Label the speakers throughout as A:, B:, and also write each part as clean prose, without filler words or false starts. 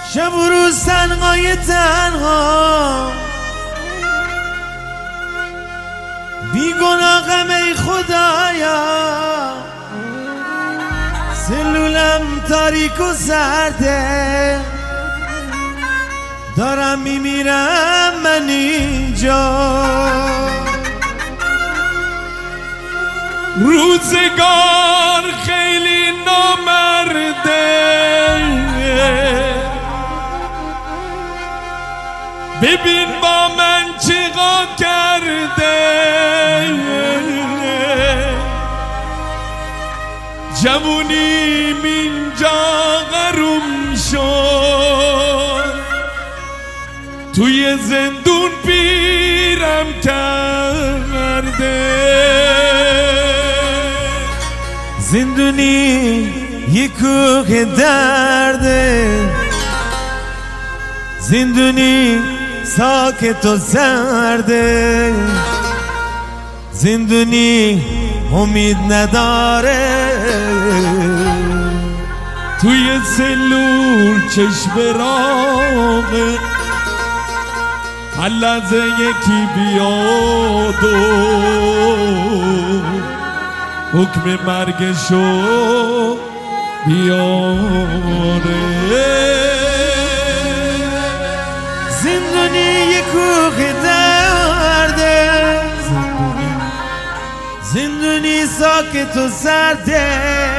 A: شب و روز تنهای تنها بیگناهم ای خدایا، سلولم تاریک و سرده، دارم میمیرم من اینجا.
B: روزگار خیلی نامرده، ببین با من چیکار کرده. جوونیم اینجا غروم شد، توی زندون پیرم کرده.
A: زندونی یک کوه درده، زندونی ساکت و سرده، زندونی امید نداره.
B: توی سلول چشم راغه، هر لحظه یکی بیاد و حکم مرگشو بیاره.
A: زندونی یک کوه درده، زندونی ساکت و سرده،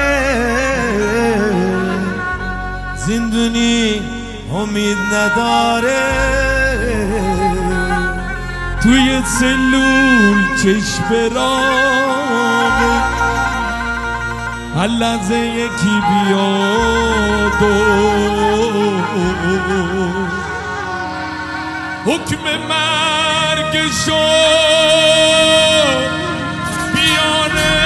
A: زندونی امید نداره.
B: توی سلول چشم راغه، هر لحظه یکی بیاد و حکم مرگشو بیاره.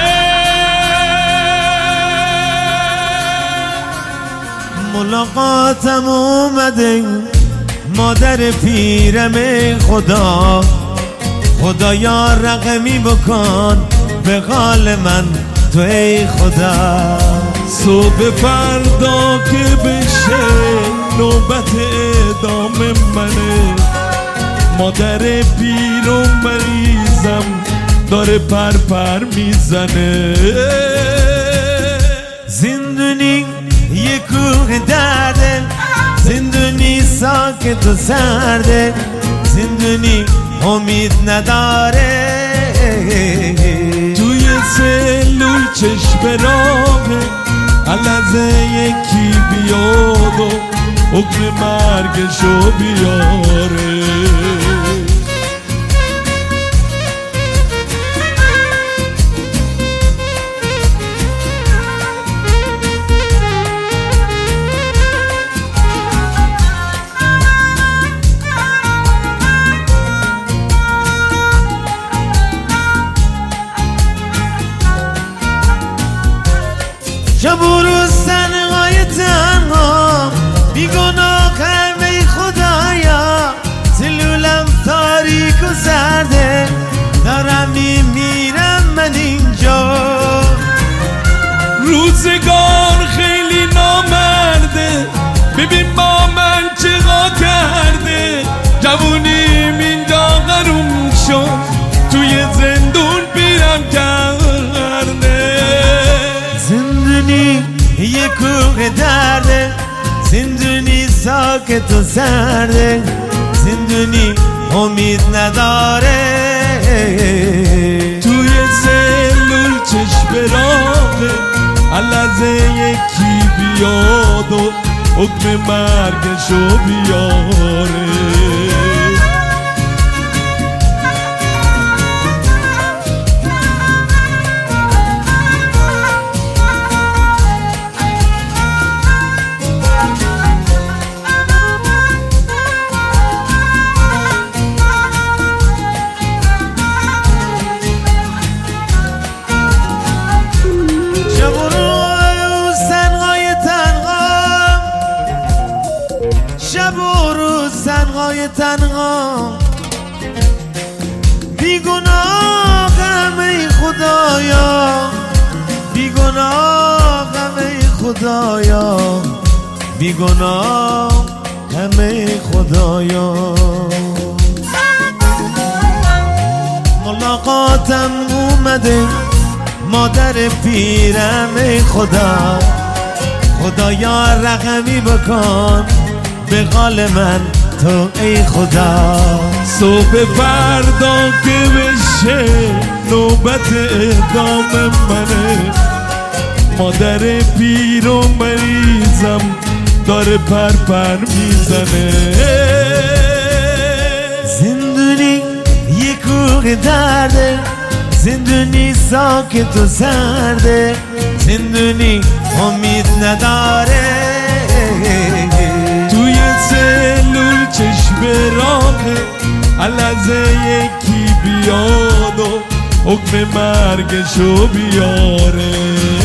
A: ملاقاتم اومده مادر پیرم خدا، خدایا رقمی بکن به قال من تو ای خدا.
B: صبح فردا که بشه نوبت اعدام منه، مادر پیر و مریضم داره پر میزنه.
A: زندونی یک کوه درده، زندونی ساکت و سرده، زندونی امید نداره.
B: توی سلول چشم راهه، هر لحظه یکی بیاد و حکم مرگشو بیاره.
A: شب و روز تنهای تنها بیگناهم ای خدایا، سلولم تاریک و سرده، دارم میمیرم من اینجا.
B: روزگار خیلی نامرده، ببین با من چیکار کرده. جوونیم اینجا غروم شد، توی زندون پیرم کرده.
A: زندونی یک کوه درده، زندونی ساکت و سرده، زندونی امید نداره.
B: توی سلول چشم راهه، هر لحظه یکی بیاد و حکم مرگشو بیاره.
A: شب و روز تنهای تنها بیگناهم ای خدایا، بیگناهم ای خدایا، بیگناه ای خدایا. ملاقاتم اومده مادر پیرم ای خدا، خدایا رقمی بکن به قال من تو ای خدا.
B: صبح فردا که بشه نوبت اعدام منه، مادر پیر و مریضم داره پرپر میزنه.
A: زندونی یه کوه درده، زندونی ساکت و سرده، زندونی امید نداره.
B: توی سلول چشم راهه، لحظه یکی بیاد و حکم مرگشو بیاره.